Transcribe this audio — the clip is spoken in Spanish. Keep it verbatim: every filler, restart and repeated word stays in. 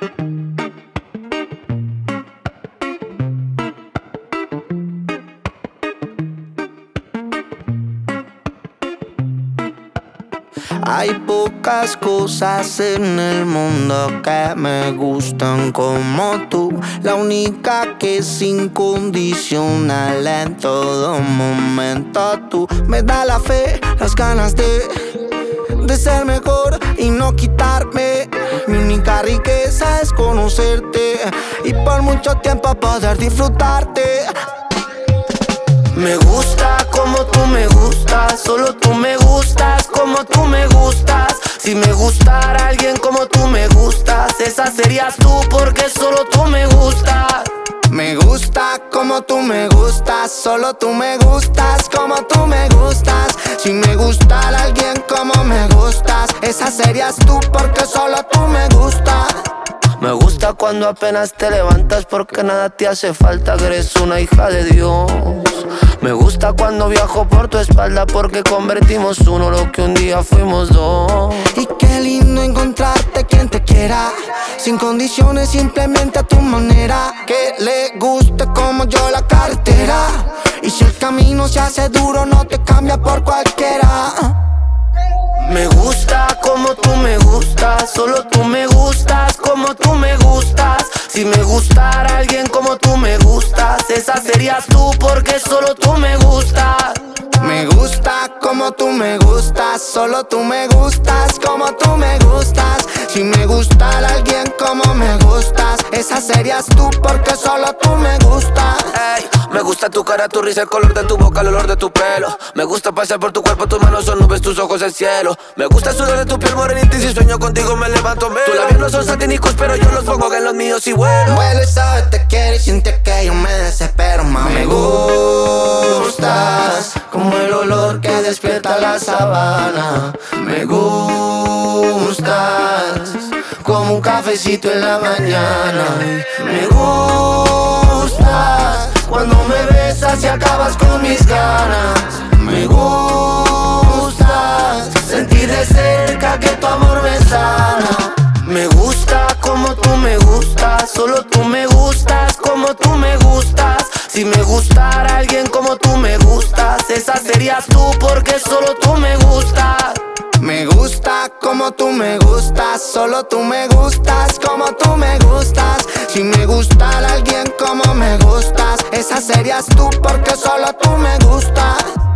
Hay pocas cosas en el mundo que me gustan como tú. La única que es incondicional en todo momento. Tú me das la fe, las ganas de, de ser mejor y no quitarme. Mi única riqueza es conocerte y por mucho tiempo poder disfrutarte. Me gusta como tú me gustas, solo tú me gustas como tú me gustas. Si me gustara alguien como tú me gustas, esa serías tú porque solo tú me gustas. Me gusta como tú me gustas, solo tú me gustas como tú me gustas. Si me gustara alguien como me gustas, esa serías tú porque solo tú me gustas. Me gusta cuando apenas te levantas porque nada te hace falta, que eres una hija de Dios. Me gusta cuando viajo por tu espalda porque convertimos uno lo que un día fuimos dos. Y qué lindo encontrarte quien te quiera, sin condiciones, simplemente a tu manera. Que le guste como yo la cartera, y si el camino se hace duro no te cambia por cualquiera. Me gusta como tú me gustas, solo tú me gustas como tú me gustas. Si me gustara alguien como tú me gustas, esa serías tú porque solo tú me gustas. Me gusta como tú me gustas, solo tú me gustas como tú me gustas. Si me gustara alguien como me gustas, esa serías tú porque solo tú me gustas. Ey, me gusta tu cara, tu risa, el color de tu boca, el olor de tu pelo. Me gusta pasear por tu cuerpo, tus manos son nubes, tus ojos el cielo. Me gusta el sudor de tu piel morenita y si sueño contigo me levanto menos. Tus labios no son satínicos, pero yo los pongo en los míos y vuelo. Vuelo y sabes te quiero y siente que yo me desespero, más me gustas como el olor que despierta la sabana. Me gustas como un cafecito en la mañana. Me gustas cuando me besas y acabas con mis ganas. Me gustas sentir de cerca que tu amor me sana. Me gusta como tú me gustas, solo tú me gustas como tú me gustas. Si me gustara alguien como tú me gustas, esa serías tú porque solo tú me gustas. Me gusta como tú me gustas, solo tú me gustas como tú me gustas. Si me gustara alguien como me gustas, esa serías tú porque solo tú me gustas.